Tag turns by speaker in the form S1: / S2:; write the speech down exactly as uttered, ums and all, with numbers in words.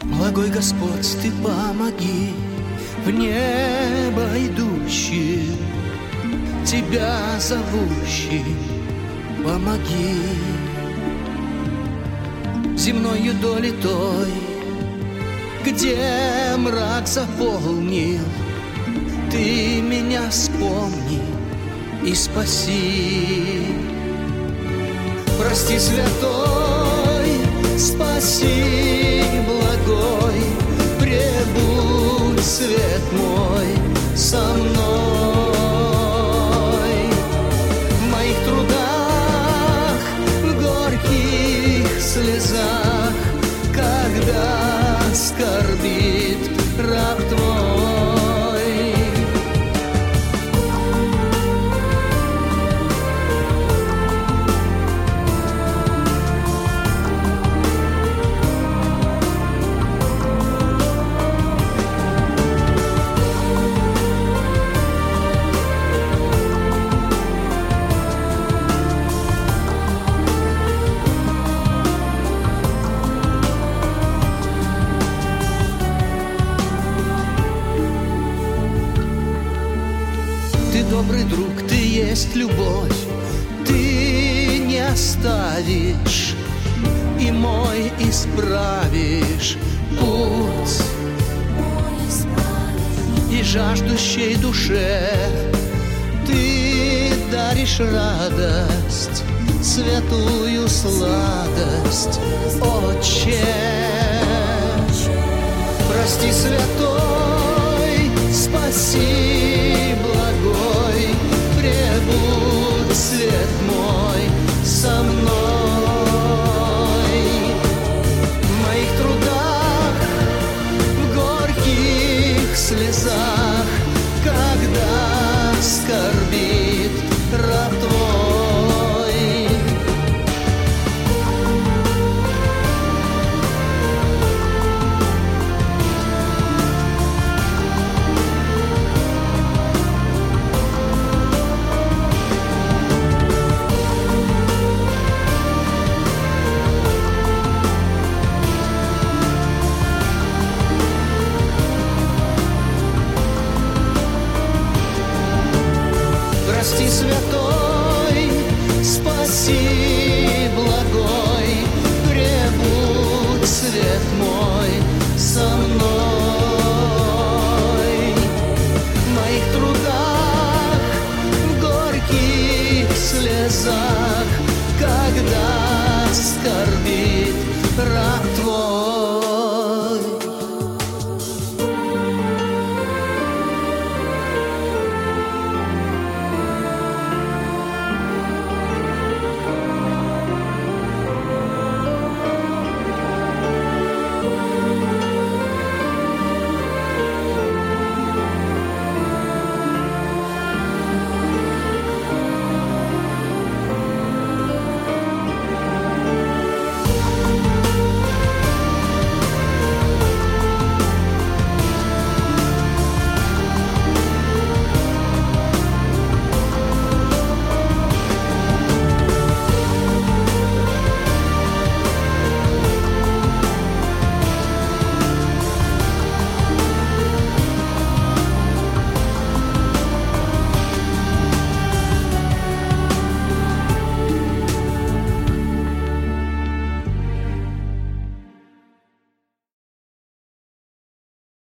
S1: Благой Господь, Ты помоги в небо идущим, Тебя зовущим, помоги. Земною долей той, где мрак заполнил, Ты меня вспомни и спаси. Прости, святой, спаси, благой, пребудь, свет мой, со мной. В моих трудах, в горьких слезах, когда скорбит раб Твой. Ты добрый друг, Ты есть любовь, Ты не оставишь, и мой исправишь путь, и жаждущей душе Ты даришь радость, святую сладость, Отче. Прости, святой, спаси, благой, пребудь, свет мой, со мной. В моих трудах, в горьких слезах, когда скорбит раб Твой. Прости, святой, спаси, благой, пребудь, свет мой, со мной. В моих трудах, в горьких слезах, когда скорбит